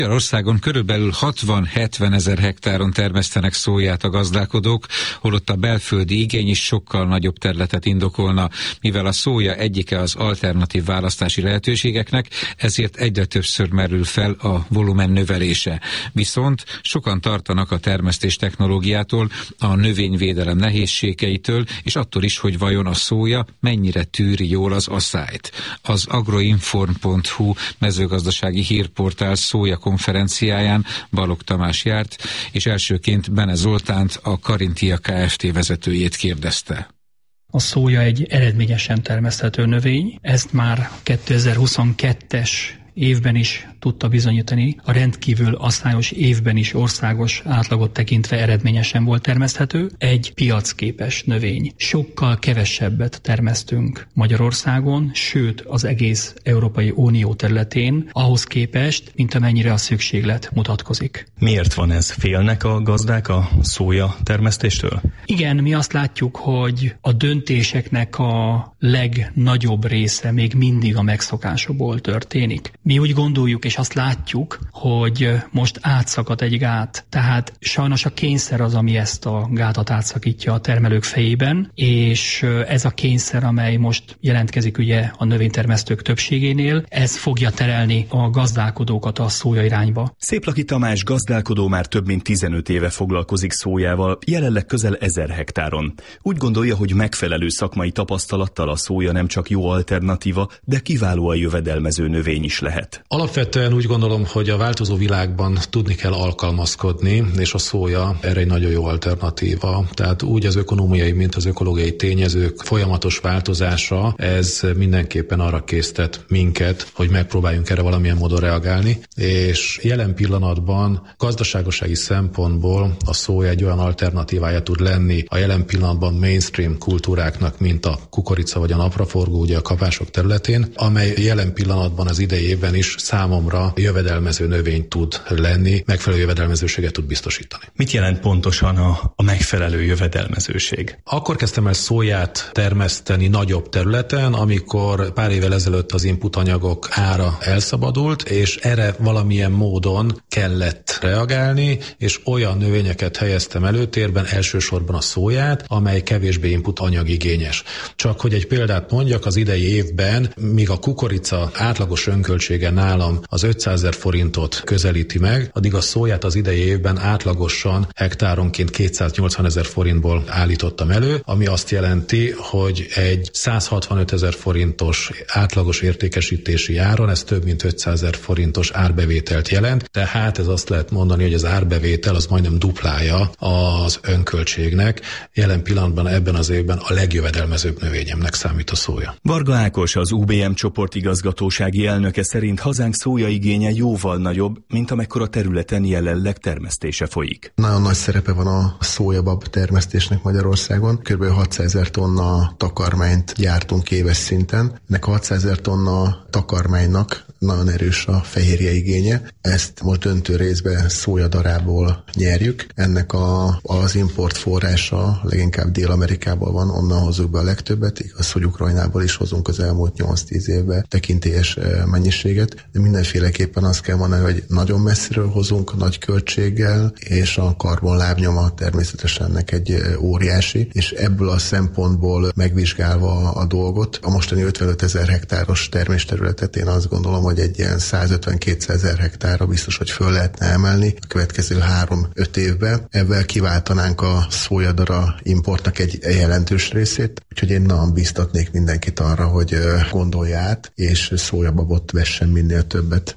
Magyarországon körülbelül 60-70 ezer hektáron termesztenek szóját a gazdálkodók, holott a belföldi igény is sokkal nagyobb területet indokolna, mivel a szója egyike az alternatív választási lehetőségeknek, ezért egyre többször merül fel a volumen növelése. Viszont sokan tartanak a termesztés technológiától, a növényvédelem nehézségeitől, és attól is, hogy vajon a szója mennyire tűri jól az asszályt. Az agroinform.hu mezőgazdasági hírportál szója konferenciáján Balogh Tamás járt, és elsőként Bene Zoltánt, a Carinthia Kft. Vezetőjét kérdezte. A szója egy eredményesen termeszthető növény, ezt már 2022-es évben is tudta bizonyítani, a rendkívül asszályos évben is országos átlagot tekintve eredményesen volt termeszthető. Egy piacképes növény. Sokkal kevesebbet termesztünk Magyarországon, sőt az egész Európai Unió területén, ahhoz képest, mint amennyire a szükséglet mutatkozik. Miért van ez? Félnek a gazdák a szója termesztéstől? Igen, mi azt látjuk, hogy a döntéseknek a legnagyobb része még mindig a megszokásokból történik. Mi úgy gondoljuk, és azt látjuk, hogy most átszakad egy gát. Tehát sajnos a kényszer az, ami ezt a gátat átszakítja a termelők fejében, és ez a kényszer, amely most jelentkezik ugye a növénytermesztők többségénél, ez fogja terelni a gazdálkodókat a szója irányba. Széplaki Tamás gazdálkodó már több mint 15 éve foglalkozik szójával, jelenleg közel 1000 hektáron. Úgy gondolja, hogy megfelelő szakmai tapasztalattal a szója nem csak jó alternatíva, de kiválóan jövedelmező növény is lehet. Alapvetően úgy gondolom, hogy a változó világban tudni kell alkalmazkodni, és a szója erre egy nagyon jó alternatíva. Tehát úgy az ökonómiai, mint az ökológiai tényezők folyamatos változása, ez mindenképpen arra késztet minket, hogy megpróbáljunk erre valamilyen módon reagálni, és jelen pillanatban gazdaságosági szempontból a szója egy olyan alternatívája tud lenni a jelen pillanatban mainstream kultúráknak, mint a kukorica vagy a napraforgó, ugye a kapások területén, amely jelen pillanatban az idei évben is számomra jövedelmező növény tud lenni, megfelelő jövedelmezőséget tud biztosítani. Mit jelent pontosan a megfelelő jövedelmezőség? Akkor kezdtem el szóját termeszteni nagyobb területen, amikor pár évvel ezelőtt az inputanyagok ára elszabadult, és erre valamilyen módon kellett reagálni, és olyan növényeket helyeztem előtérben, elsősorban a szóját, amely kevésbé input anyagigényes. Csak hogy egy példát mondjak, az idei évben, míg a kukorica átlagos önköltsége nálam az 500 000 forintot közelíti meg, addig a szóját az idei évben átlagosan hektáronként 280 000 forintból állítottam elő, ami azt jelenti, hogy egy 165 000 forintos átlagos értékesítési áron ez több mint 500 000 forintos árbevételt jelent, tehát ez azt lehet mondani, hogy az árbevétel az majdnem duplája az önköltségnek. Jelen pillanatban ebben az évben a legjövedelmezőbb növényemnek számít a szója. Varga Ákos, az UBM csoport igazgatósági elnöke szerint hazánk szójaigénye jóval nagyobb, mint amekkora területen jelenleg termesztése folyik. Nagyon nagy szerepe van a szójabab termesztésnek Magyarországon. Kb. 600 000 tonna takarmányt gyártunk éves szinten. Ennek a 600 000 tonna takarmánynak nagyon erős a fehérje igénye. Ezt most döntő részben szójadarából nyerjük. Ennek az import forrása leginkább Dél-Amerikából van, onnan hozzuk be a legtöbbet. Igaz, hogy Ukrajnából is hozunk az elmúlt 8-10 évben tekintélyes mennyiséget, de mindenféleképpen azt kell mondani, hogy nagyon messziről hozunk, nagy költséggel, és a karbonlábnyoma természetesen ennek egy óriási, és ebből a szempontból megvizsgálva a dolgot, a mostani 55 000 hektáros termésterületet én azt gondolom, hogy egy ilyen 150-200 000 hektárra biztos, hogy föl lehetne emelni a következő 3-5 évben. Ebben kiváltanánk a szójadara importnak egy jelentős részét, úgyhogy én nagyon biztatnék mindenkit arra, hogy gondolja át, és szójababot vessen minél többet.